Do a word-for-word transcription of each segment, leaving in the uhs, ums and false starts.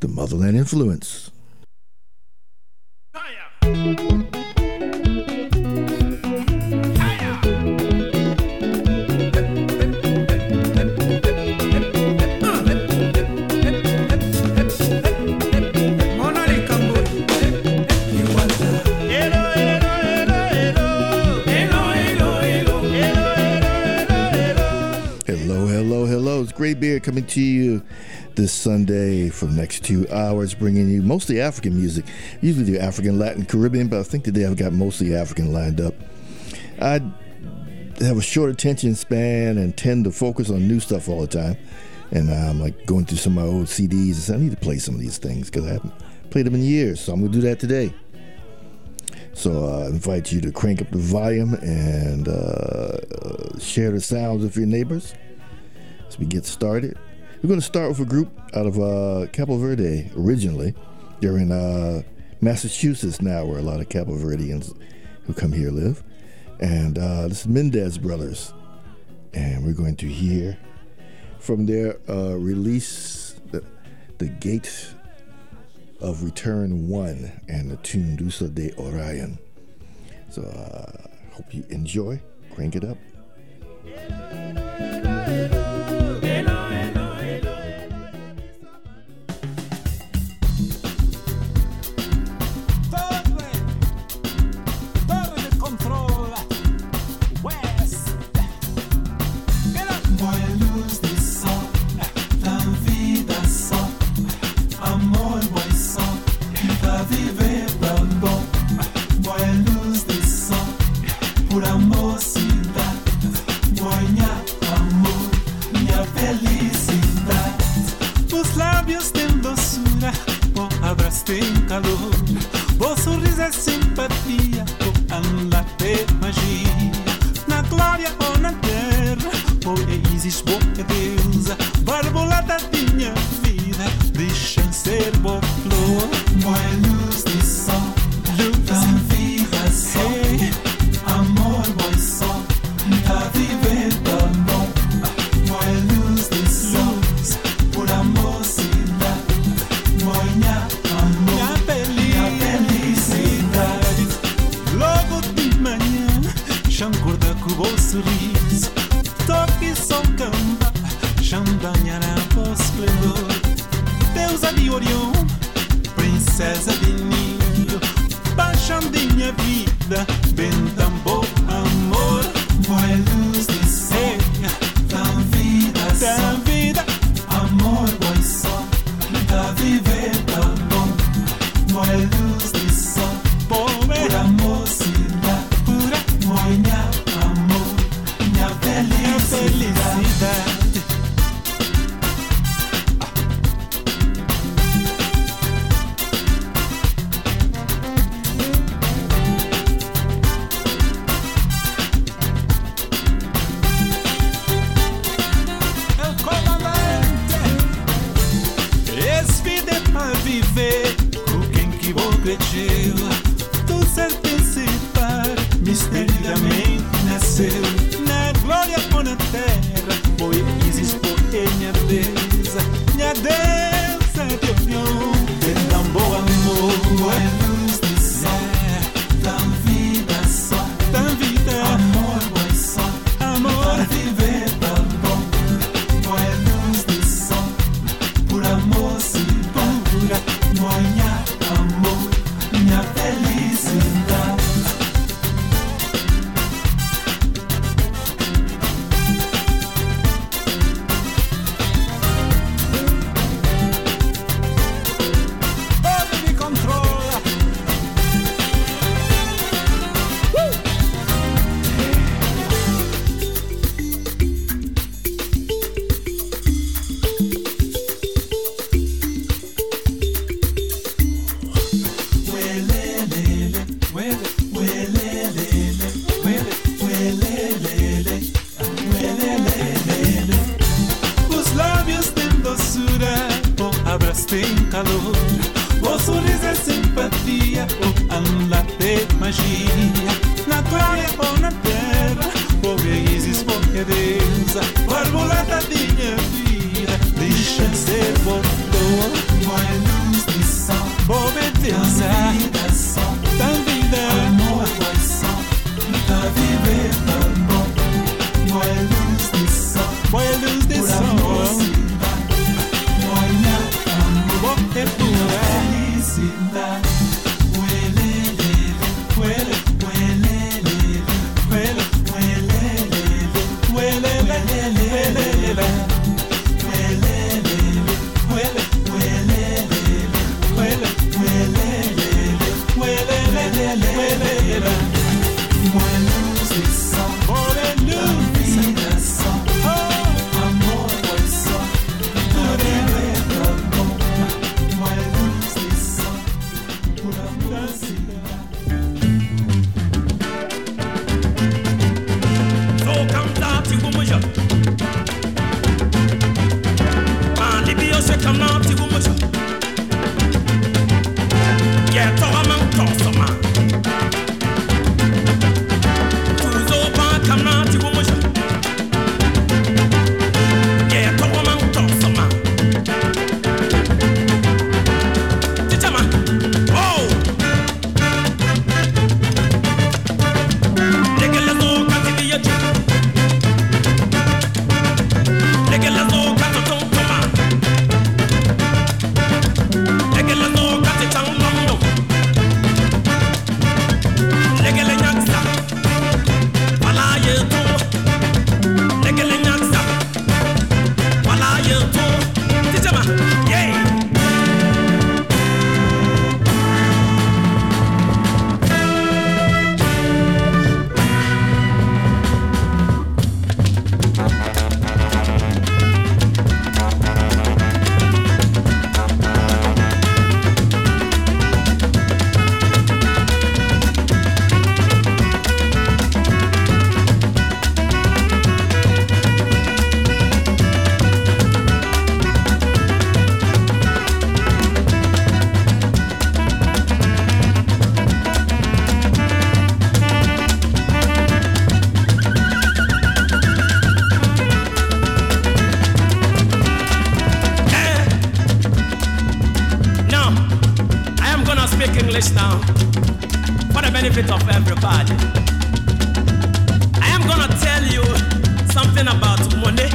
the Motherland Influence. Graybeard coming to you this Sunday for the next two hours, bringing you mostly African music. Usually do African, Latin, Caribbean, but I think today I've got mostly African lined up. I have a short attention span and tend to focus on new stuff all the time. And I'm like going through some of my old C Ds and saying, I need to play some of these things because I haven't played them in years. So I'm going to do that today. So uh, I invite you to crank up the volume and uh, share the sounds with your neighbors. As we get started, we're going to start with a group out of uh, Cabo Verde originally. They're in uh, Massachusetts now, where a lot of Cabo Verdeans who come here live. And uh, this is Mendez Brothers. And we're going to hear from their uh, release, the, the Gate of Return one, and the tune Dusa de Orion. So I uh, hope you enjoy. Crank it up. calor. O sorriso é simpatia, o andar de magia. Na glória ou na terra, por raízes, por deusa. Borboleta de minha vida, deixa ser por tua. speak English now for the benefit of everybody. I am gonna tell you something about money.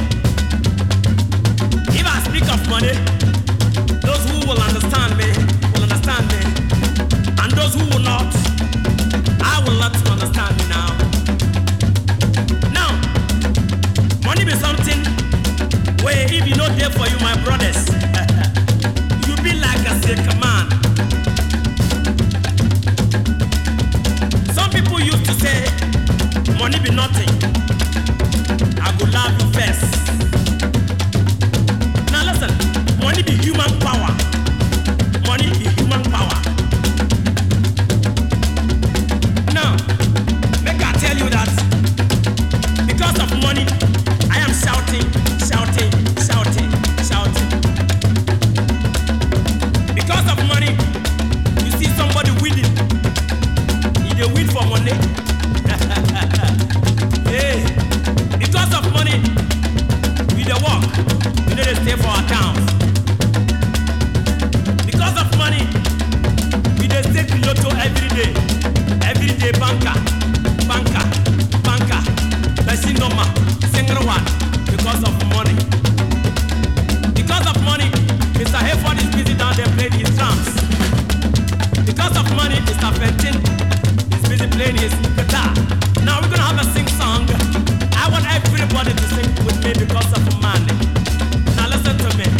If I speak of money, those who will understand me will understand me, and those who will not, I will let you understand me now. Now, money be something where if you know there for you, my brothers, you be like a sick man. Some people used to say, money be nothing. I go love you first. Now listen, money be human power. Money be human power. Now, make I tell you that because of money, I am shouting, shouting, shouting, shouting. Because of money, you see somebody winning. He dey win for money. Yeah. Because of money, we dey work. We no dey stay for our towns. Because of money, we dey stay lotto every day. Every day banker, banker, banker. Person number, single one. Because of money. Because of money, Mister Hayford is busy down there playing his drums. Because of money, Mister Fenton is busy playing his guitar. Now we're gonna have a sing song. I want everybody to sing with me because of money. Now listen to me.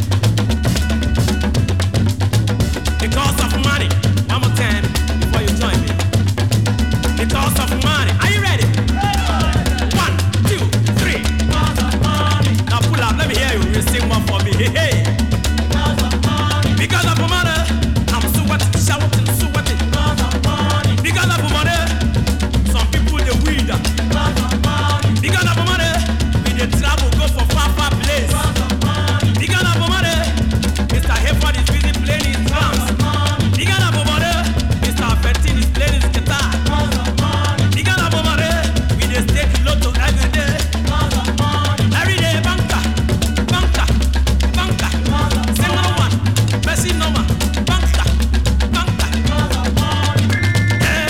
Because of money. One more time before you join me. Because of money. Are you ready? One, two, three. Because of money. Now pull up. Let me hear you. You sing one for me. Hey, hey. Because of money. Because of money. I'm sweating, shouting, sweating. Because of money. Because of money. Some people they weed. Because of money. Because of money. We they travel, go for far, far place. Because of money. Because of money. Mister Hayford is busy playing his drums. Because of money. Mister Fenton is playing his guitar. Because of money. Because of money. We they stake lotto every day. Because of money. Every day banker, banker, banker. Single one, Messi number, banker, banker. Because of money. Yeah.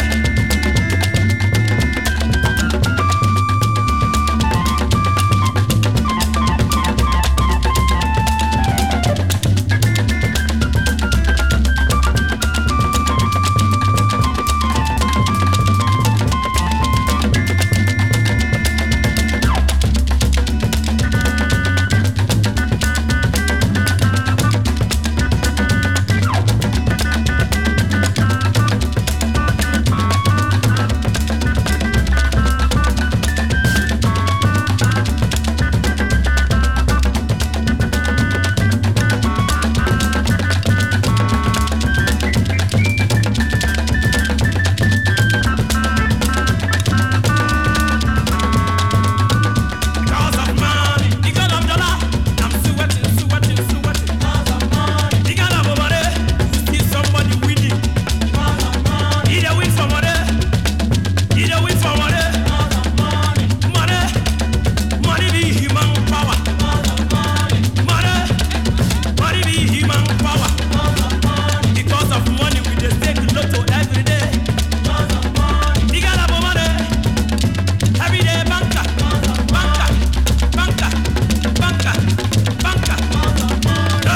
Because of money, because of dollar, I'm sweating, sweating, sweating. Because of money, because of money, you see somebody winning. Because of money, he dey win for money, he dey win for money. Because of money, money, money be human power. Because of money, money, money be human power. Because of money, because of money we dey stake lotto every day. Because of money, because of money. Every day banker, banker, banker, banker, banker. No.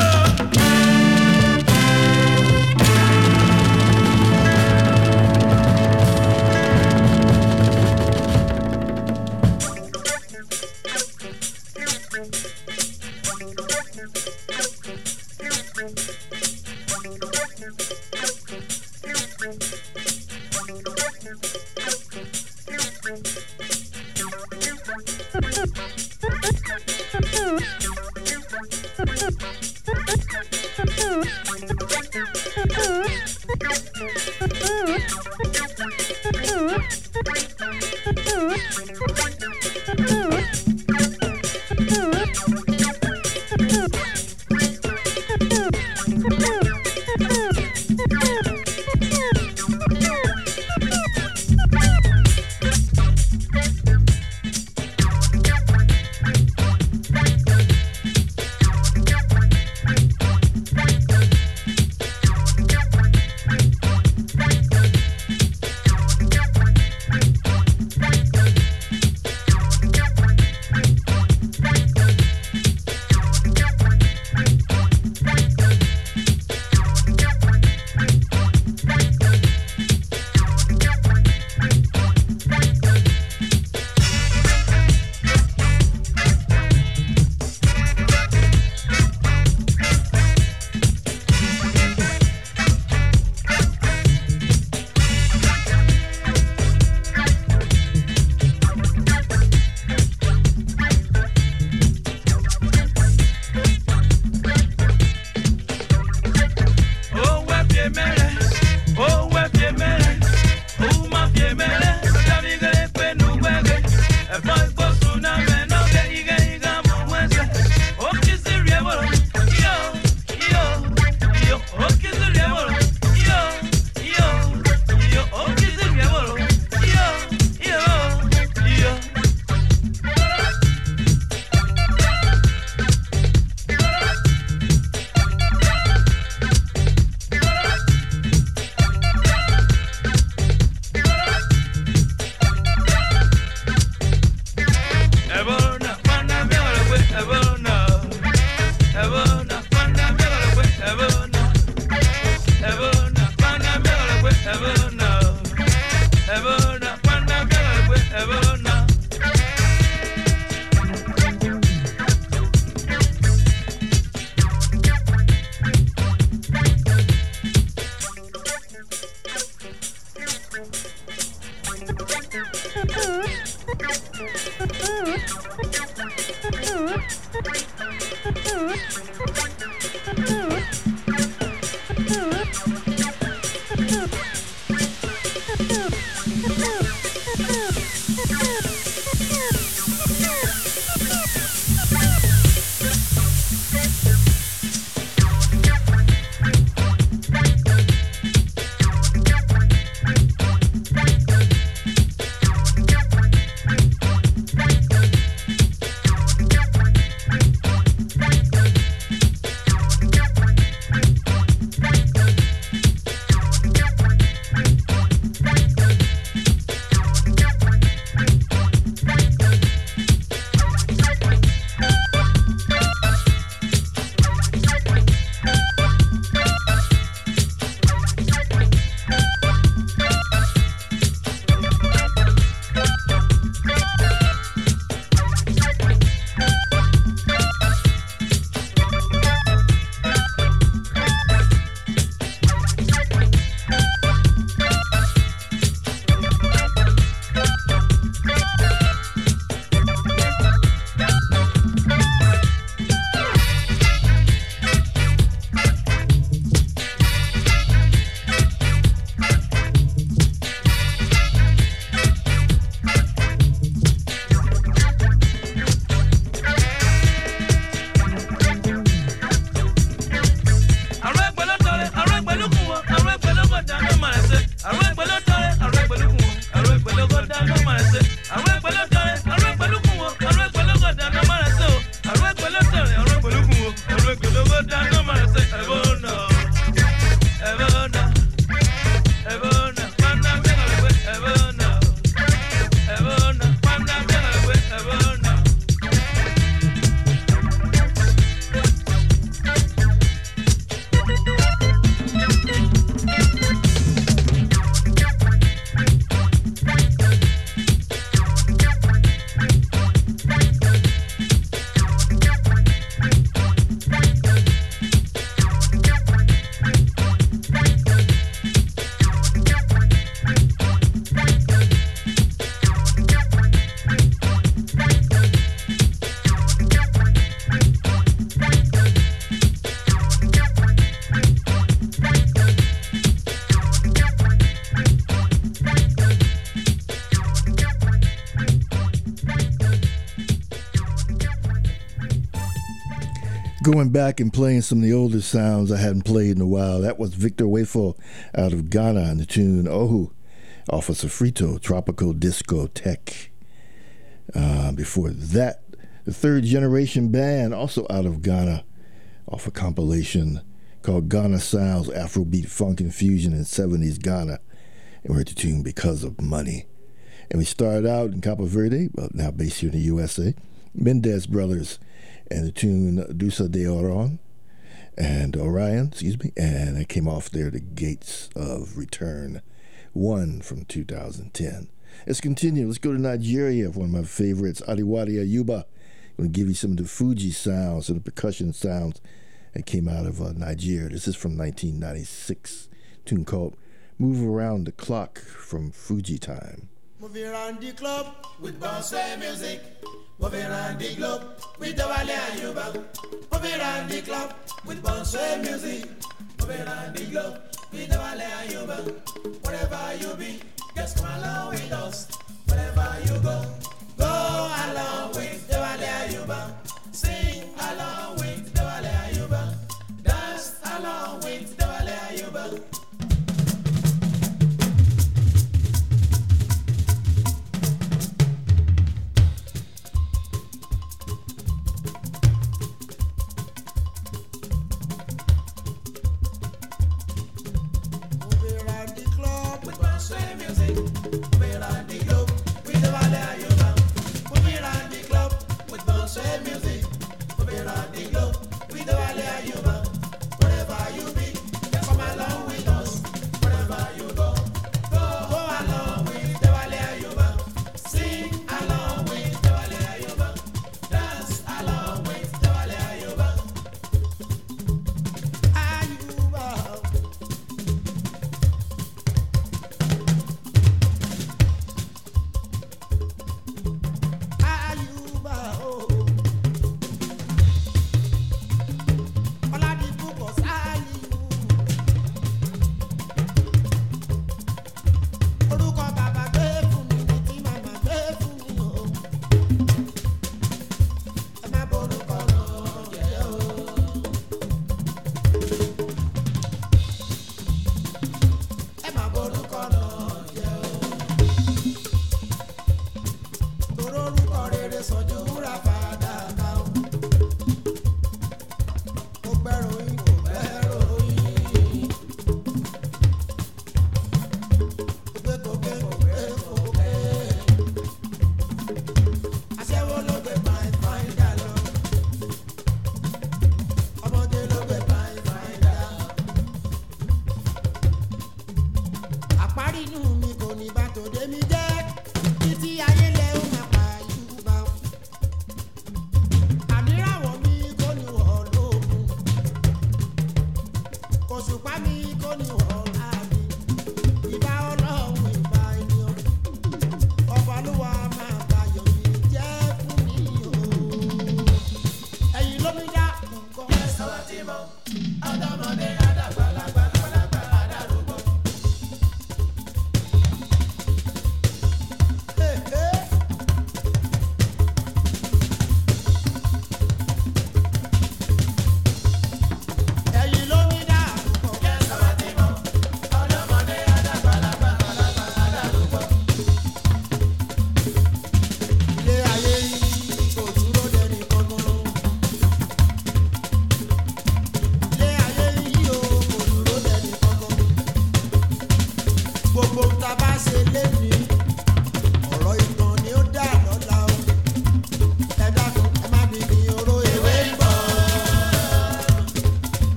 Going back and playing some of the older sounds I hadn't played in a while. That was Victor Wafo out of Ghana and the tune Ohu off of Sofrito, Tropical Disco Tech. Uh, before that, the Third Generation Band, also out of Ghana, off a compilation called Ghana Sounds, Afrobeat, Funk, and Fusion in seventies Ghana. And we heard the tune Because of Money. And we started out in Cabo Verde, but now based here in the U S A, Mendez Brothers, and the tune Dusa de Orion, and Orion, excuse me, and it came off there, The Gates of Return, one from two thousand ten. Let's continue. Let's go to Nigeria, one of my favorites, Adiwadi Ayuba. I'm going to give you some of the Fuji sounds and the percussion sounds that came out of uh, Nigeria. This is from nineteen ninety-six, a tune called Move Around the Clock from Fuji Time. Move around the club with bouncy music. Move around the globe with the Wale Ayuba. Move around the club with bouncy music. Move around the globe with the Wale Ayuba. Wherever you be, just come along with us. Wherever you go, go along with the Wale Ayuba. Sing along with the Wale Ayuba. Dance along with the Wale Ayuba.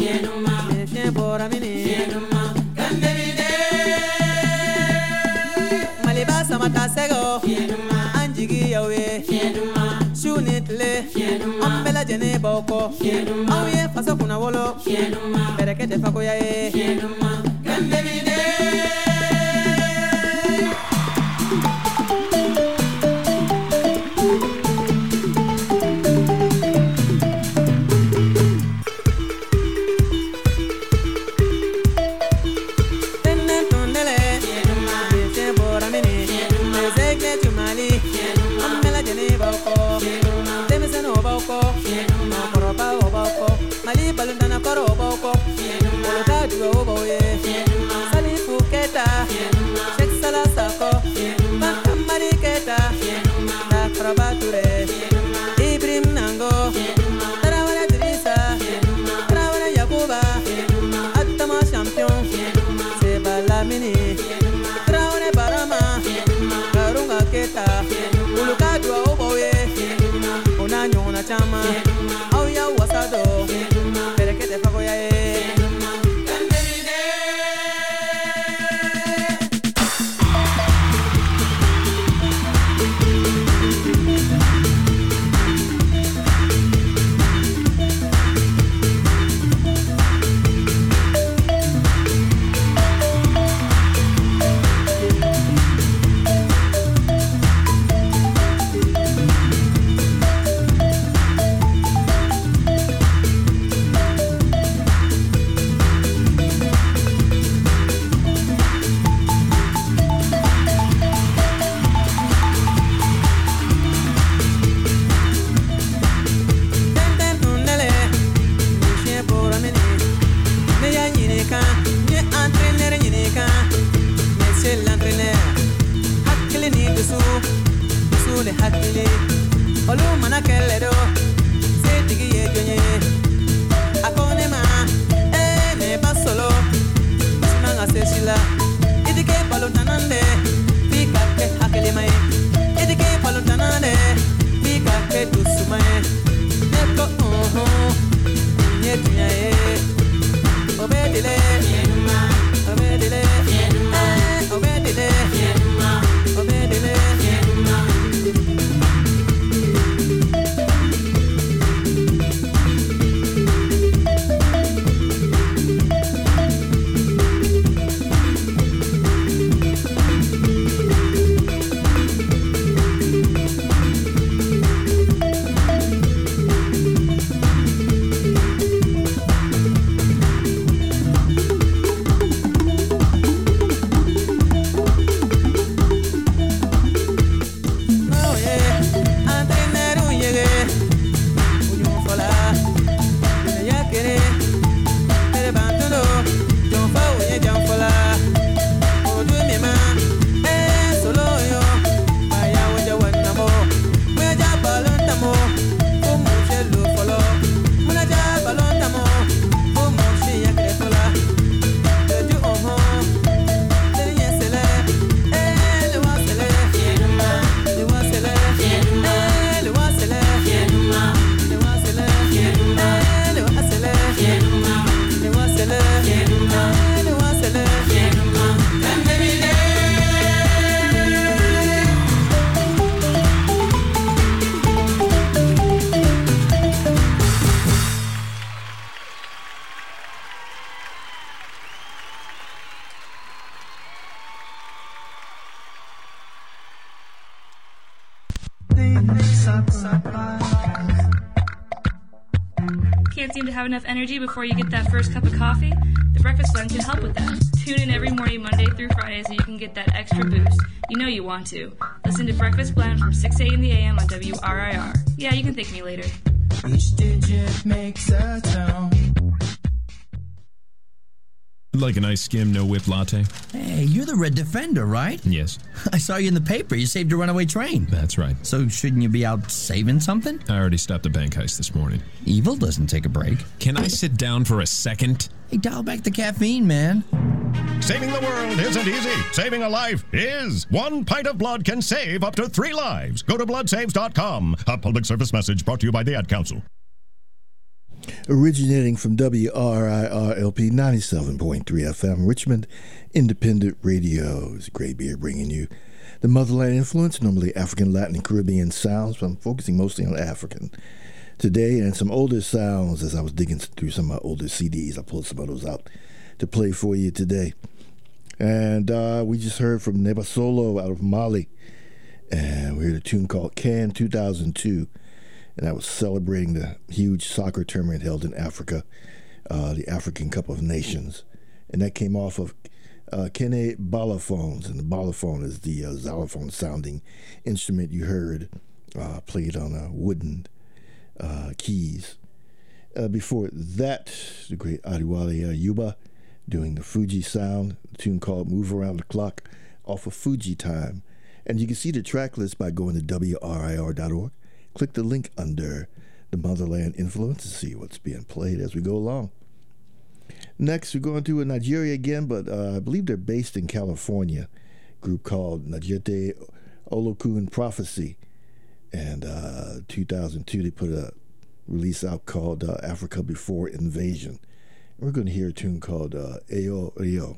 Me fien bora mini. Maliba samata sego. Anjigi yawe. Shunitle. Ambela jene boko. Auye faso kuna wolo. Berekete fako yae. Kandemide. Balundana koro boko, oloka duo boye, sali fuketa, shek sala sako, makamari keta, na karabature, Ibrahim Nango, Tarawale Drisa, Tarawale Yakuba, Atama champion, Seba Lamini, Tarawale Barama, Karunga keta, oloka duo boye, onanyo na chama, auya wasado. Can't seem to have enough energy before you get that first cup of coffee? The Breakfast Blend can help with that. Tune in every morning, Monday through Friday, so you can get that extra boost. You know you want to. Listen to Breakfast Blend from six a.m. in the a m on W R I R. Yeah, you can thank me later. Each digit makes a tone. Like a nice skim, no whip latte? Hey, you're the Red Defender, right? Yes. I saw you in the paper. You saved a runaway train. That's right. So shouldn't you be out saving something? I already stopped a bank heist this morning. Evil doesn't take a break. Can I sit down for a second? Hey, dial back the caffeine, man. Saving the world isn't easy. Saving a life is. One pint of blood can save up to three lives. Go to blood saves dot com. A public service message brought to you by the Ad Council. Originating from W R I R L P ninety-seven point three F M, Richmond Independent Radio. It's Graybeard bringing you the Motherland influence, normally African, Latin, and Caribbean sounds, but I'm focusing mostly on African today, and some older sounds. As I was digging through some of my older C Ds, I pulled some of those out to play for you today. And uh, we just heard from Neba Solo out of Mali, and we heard a tune called Can two thousand two, and that was celebrating the huge soccer tournament held in Africa, uh, the African Cup of Nations. And that came off of uh, Kene Balafons, and the balaphone is the uh, xylophone sounding instrument you heard uh, played on uh, wooden uh, keys. Uh, before that, the great Adiwale uh, Yuba doing the Fuji sound, a tune called Move Around the Clock off of Fuji Time. And you can see the track list by going to W R I R dot org. Click the link under the Motherland Influence to see what's being played as we go along. Next, we're going to Nigeria again, but uh, I believe they're based in California. A group called Najete Olokun Prophecy. And uh, two thousand two, they put a release out called uh, Africa Before Invasion. And we're going to hear a tune called uh, Ayo Rio.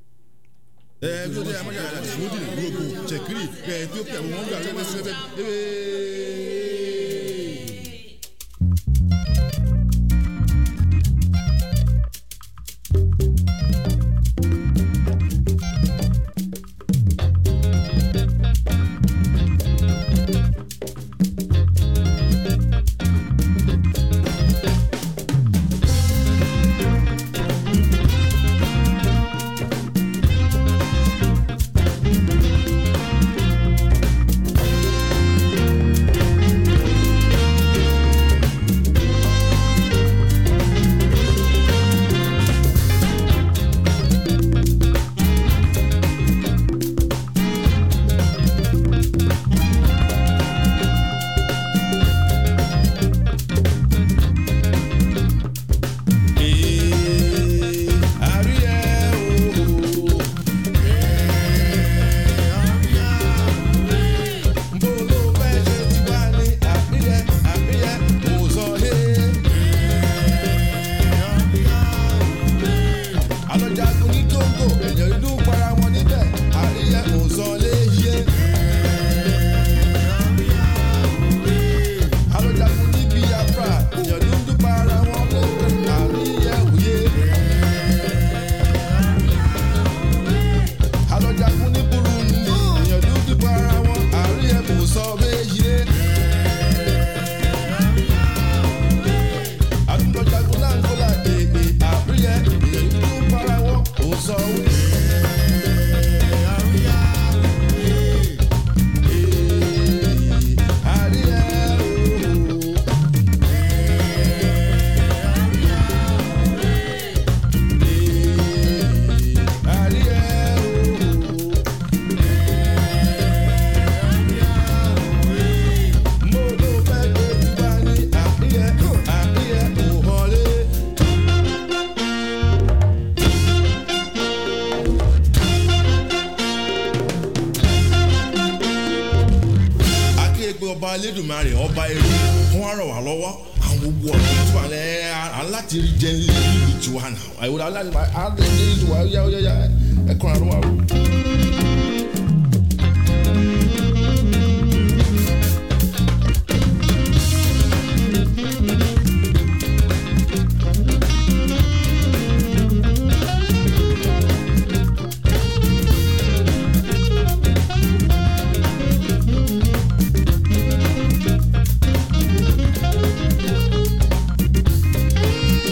Elédùmarè ọba ẹrú wọn á ràn wá lọ́wọ́ àwọn gbogbo ọ̀dọ́ tí wà lẹ́ aláti rí jẹ́ nílùú tiwa náà àìwòrán aláti máa á lè ní ìlú wa yá yá ẹ̀kọ́ àrùn wa.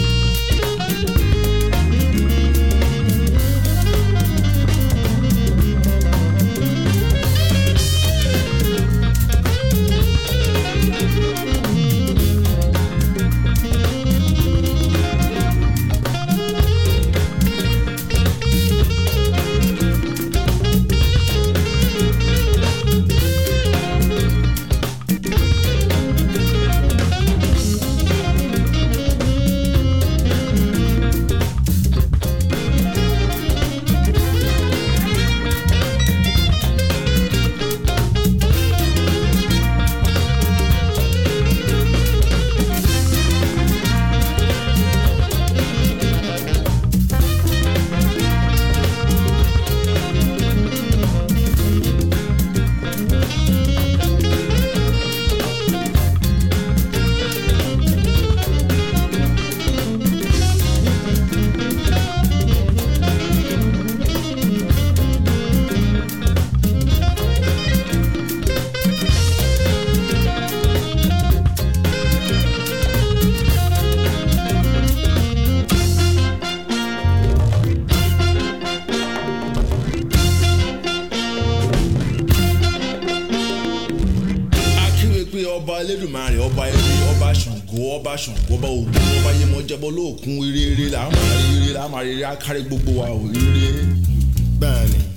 Thank ọba eré ọba ṣàngó ọba ṣàngó ọba ògùn ọba yemọjẹbọ lóòkun eré eré là á máa rí eré là á máa rí eré á kárí gbogbo wa ò eré bẹ́ẹ̀ ni.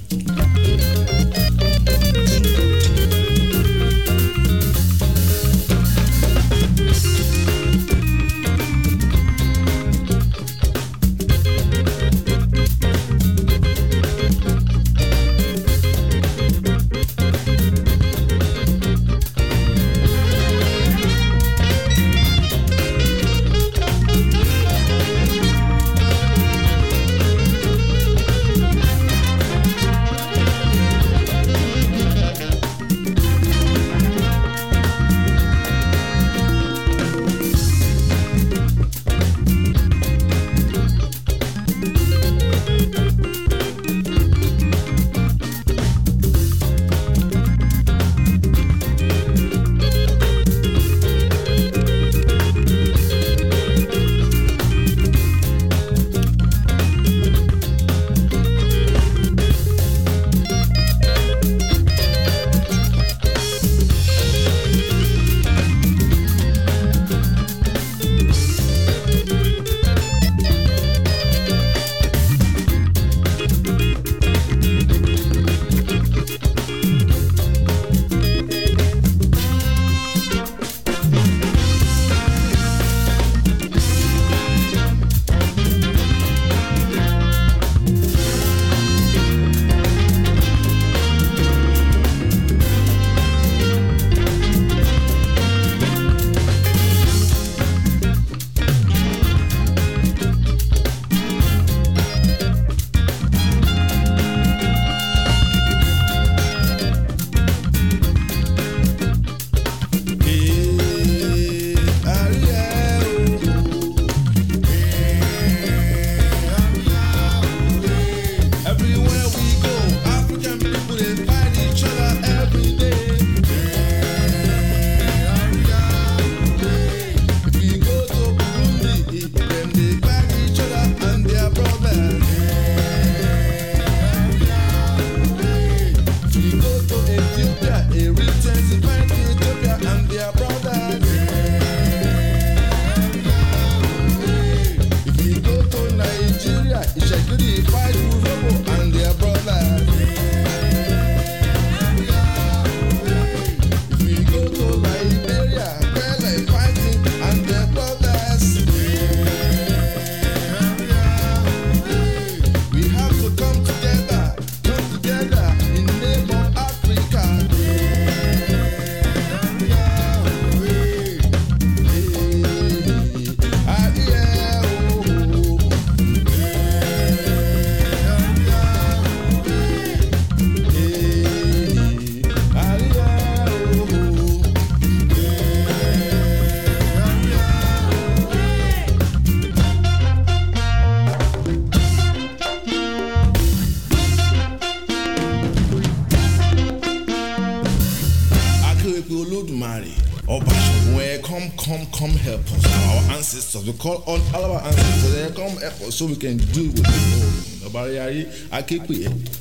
come, come, come help us. Our ancestors, we call on all our ancestors. They come help us so we can deal with the whole. I keep it.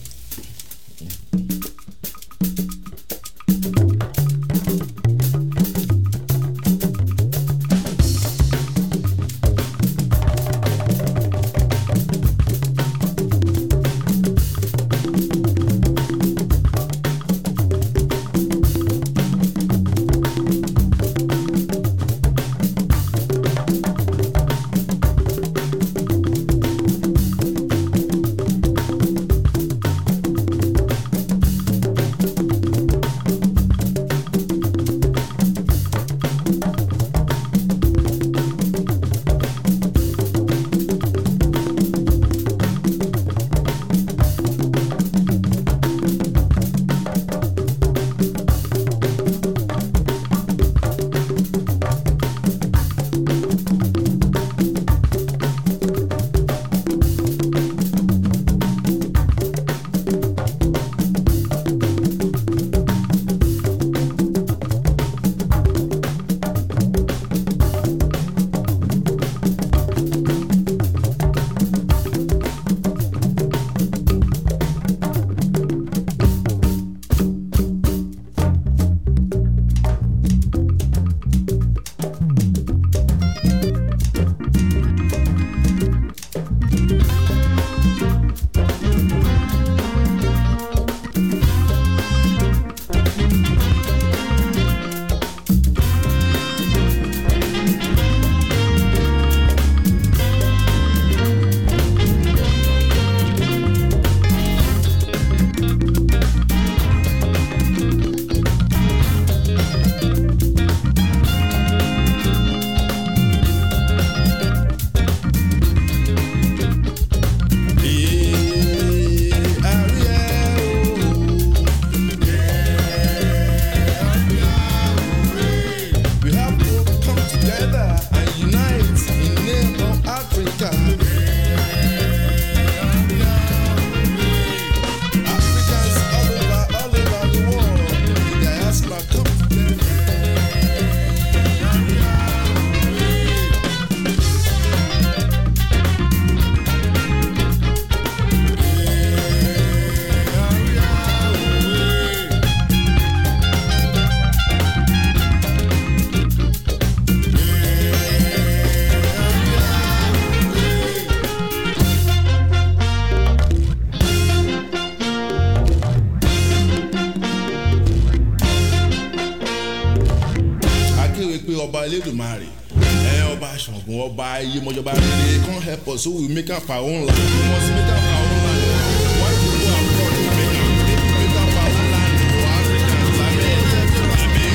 Elédùmarè ẹ ọba Ṣàngó ọba Iyemọja rere come help us so we make up our own land we must make up our own land why we go abroad to make am make we make up our own land for Africans amen amen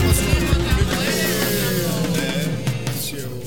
ẹ ṣe o.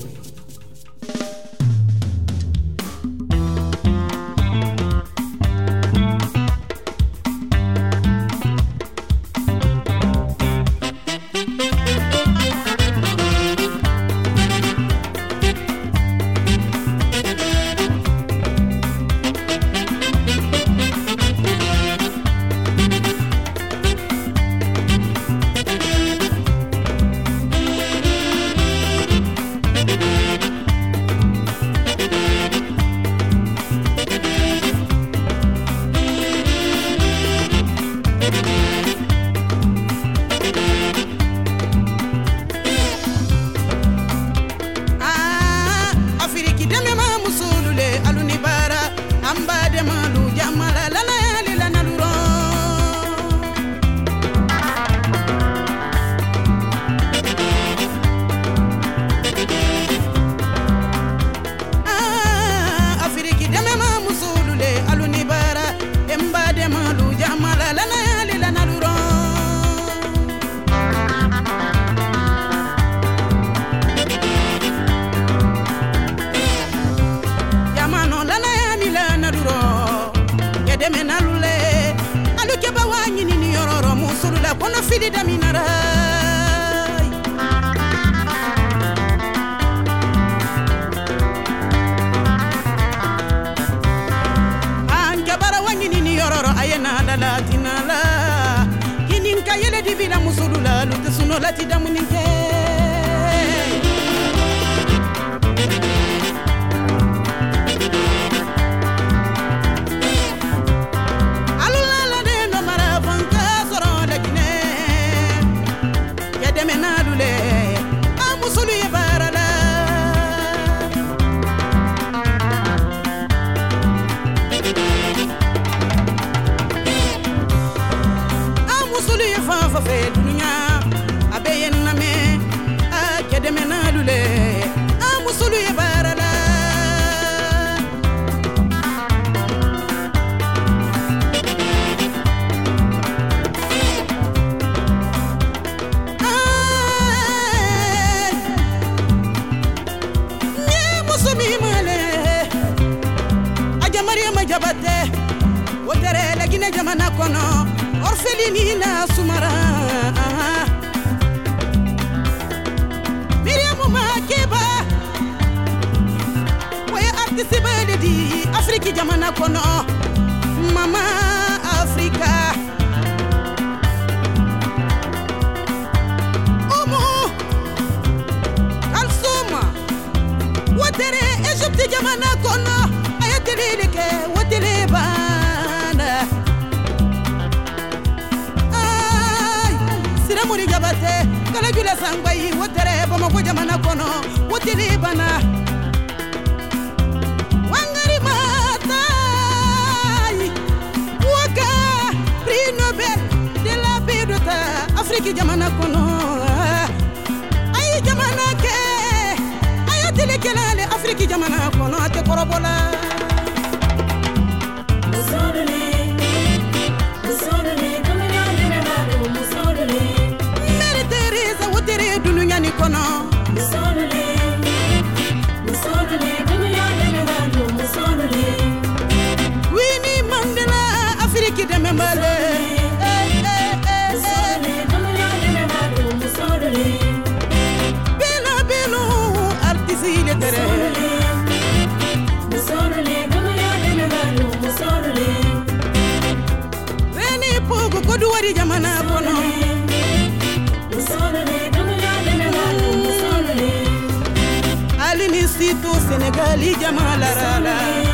Senegali Jamalarala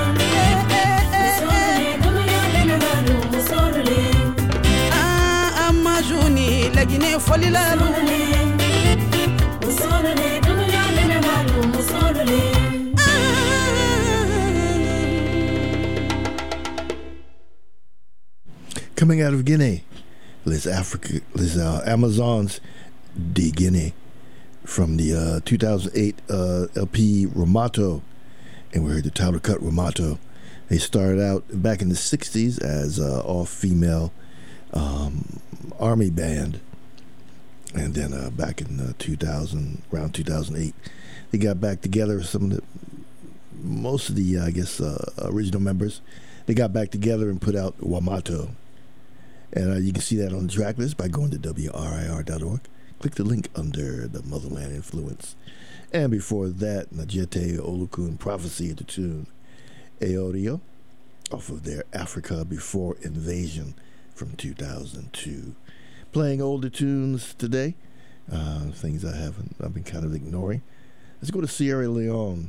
Ah Amajuni Lagine Folilalu Coming out of Guinea, les Africa, les uh, Amazons de Guinea. from the uh, two thousand eight uh, L P Ramato, and we heard the title cut Ramato. They started out back in the sixties as an all-female um, army band, and then uh, back in uh, two thousand, around two thousand eight, they got back together. Some of the, most of the, uh, I guess, uh, original members, they got back together and put out Wamato. And uh, you can see that on the track list by going to W R I R dot org. Click the link under the Motherland Influence. And before that, Najete Olukun Prophecy of the tune Aodio, off of their Africa Before Invasion from two thousand two. Playing older tunes today, uh, things I haven't, I've been kind of ignoring. Let's go to Sierra Leone.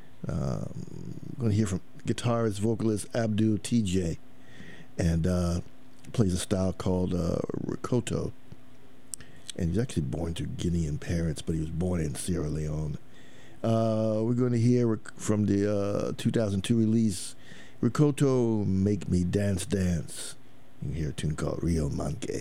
Um, I'm going to hear from guitarist, vocalist Abdul T J, and uh, plays a style called uh, Rikoto. And he's actually born to Guinean parents, but he was born in Sierra Leone. Uh, we're going to hear from the uh, two thousand two release, Rikoto Make Me Dance Dance. You can hear a tune called Rio Manque.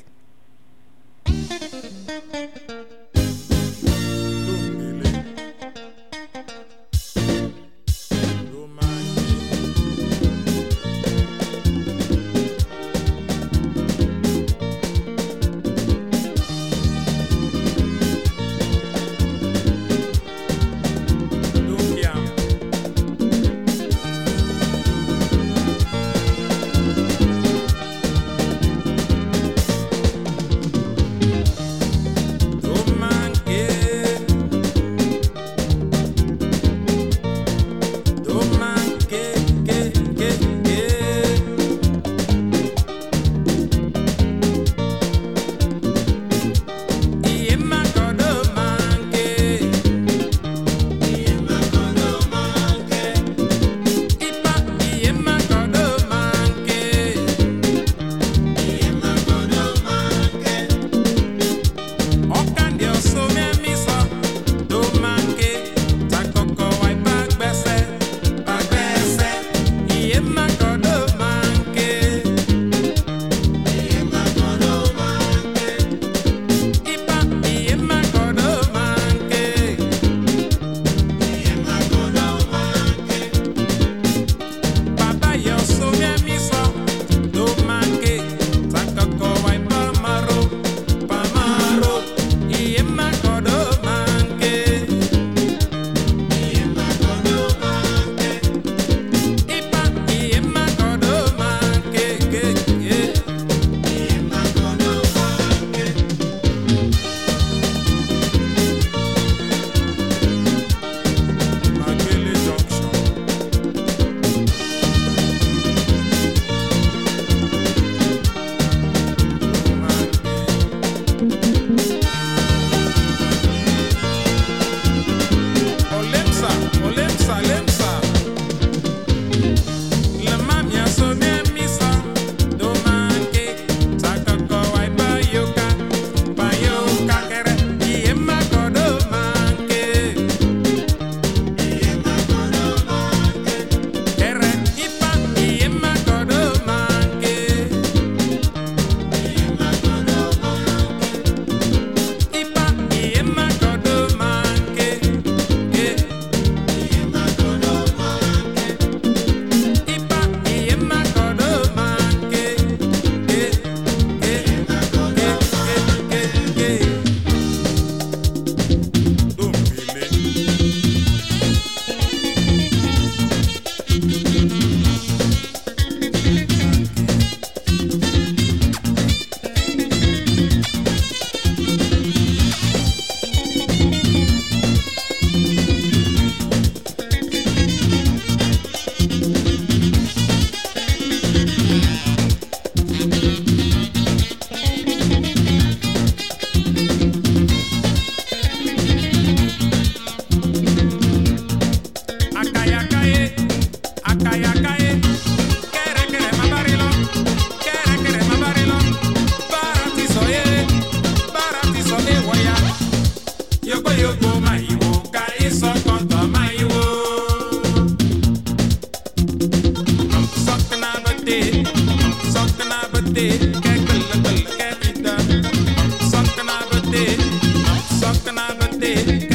Suck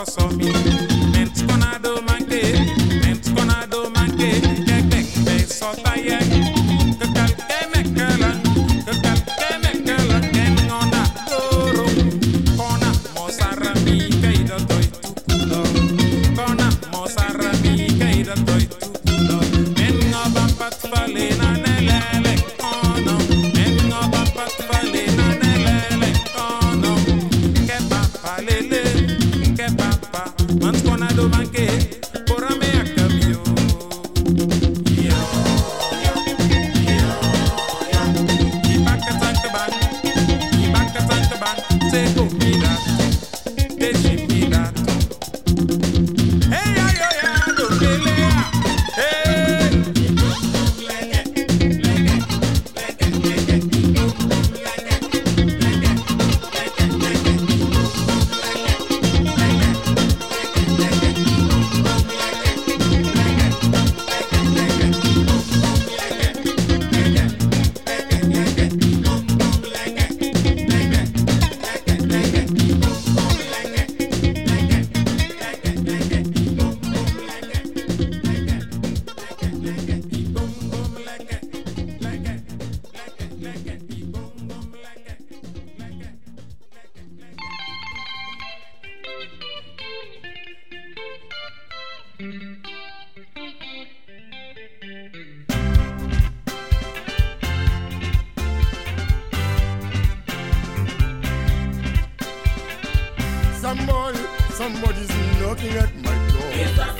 Somebody, somebody's knocking at my door.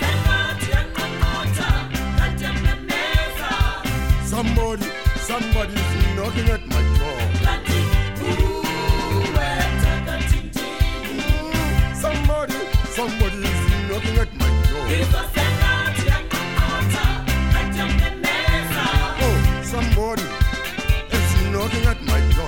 Somebody, somebody's knocking at my door. Somebody, somebody's knocking at my door. Oh, somebody is knocking at my door.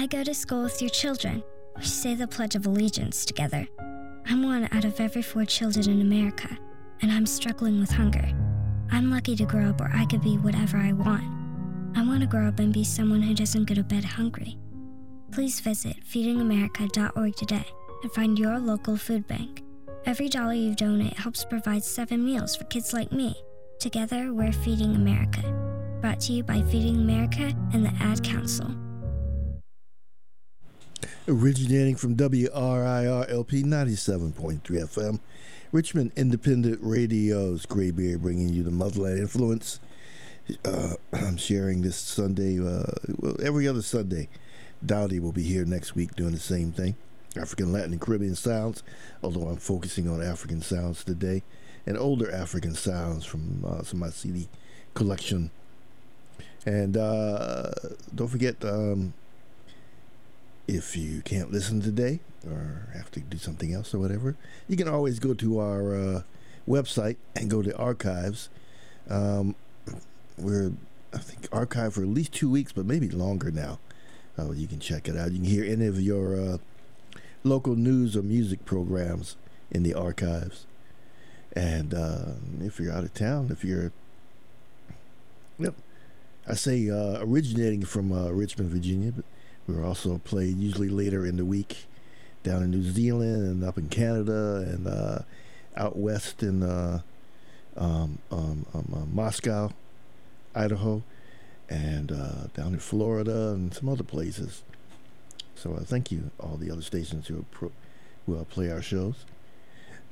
go to school with your children. We say the Pledge of Allegiance together. I'm one out of every four children in America, and I'm struggling with hunger. I'm lucky to grow up where I could be whatever I want. I want to grow up and be someone who doesn't go to bed hungry. Please visit feeding america dot org today and find your local food bank. Every dollar you donate helps provide seven meals for kids like me. Together, we're Feeding America. Brought to you by Feeding America and the Ad Council. Originating from W R I R L P ninety-seven point three F M, Richmond Independent Radio's Graybeard, bringing you the Motherland Influence. Uh, I'm sharing this Sunday, uh, well, every other Sunday. Dowdy will be here next week doing the same thing. African, Latin, and Caribbean sounds, although I'm focusing on African sounds today, and older African sounds from uh, some of my C D collection. And uh, don't forget, um, if you can't listen today or have to do something else or whatever, you can always go to our uh, website and go to archives. Um, we're, I think, archived for at least two weeks, but maybe longer now. Uh, you can check it out. You can hear any of your uh, local news or music programs in the archives. And uh, if you're out of town, if you're, yep, I say uh, originating from uh, Richmond, Virginia, but we're also played usually later in the week down in New Zealand and up in Canada and uh, out west in uh, um, um, um, uh, Moscow, Idaho, and uh, down in Florida and some other places. So uh, thank you, all the other stations who, pro- who uh, play our shows.